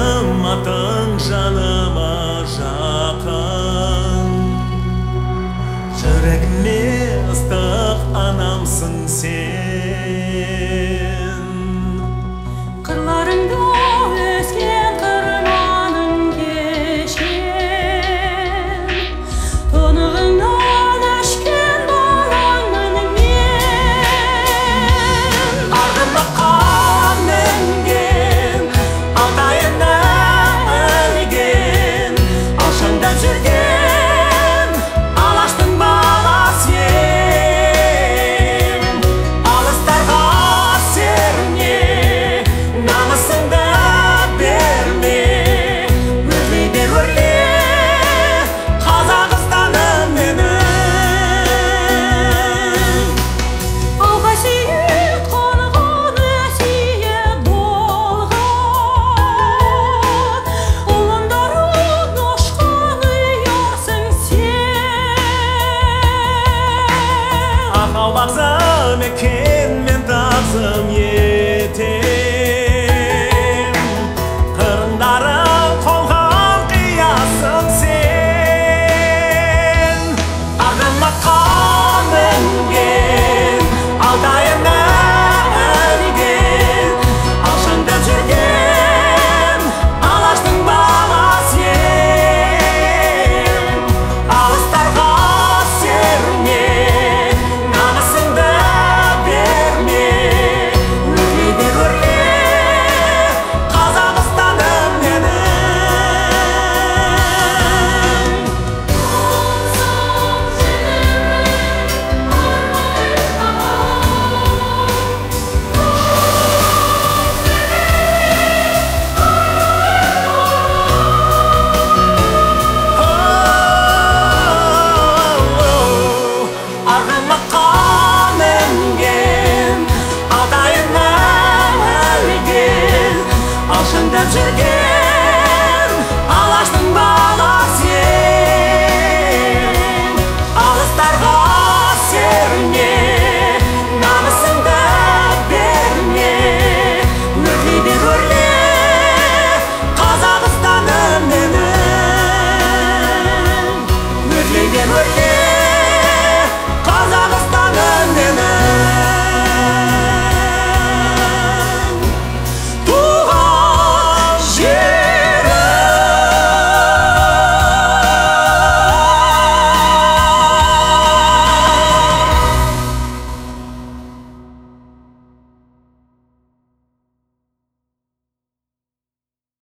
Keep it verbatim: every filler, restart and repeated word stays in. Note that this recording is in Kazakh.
Алтыным атың жаныма жақын, жүрегіме ыстық анамсың сен. Қырларыңда өскен қырманың кешен, тонығыңнан өшкен балаңмын мен. Арғымаққа мінген, алтайына ілген, алшаңдап жүрген алаштың бала сен. Алыстарға серме, намысыңды берме, өрлей бер өрле Қазақстаным менің. Алға сүйек қонған өсиет болған, ұландарын ұшқан ұярсың сен. Ақау бағзым екен мен тағзым етем, қырындарын қонған қиясың сен. Арғымаққа мінген, алтайына ілген, алшаңдап жүрген алаштың бала сен. Алыстарға серме, намысыңды берме, өрлей бер өрле Қазақстаным менің. Арғымаққа мінген, алтайына ілген, алшаңдап жүрген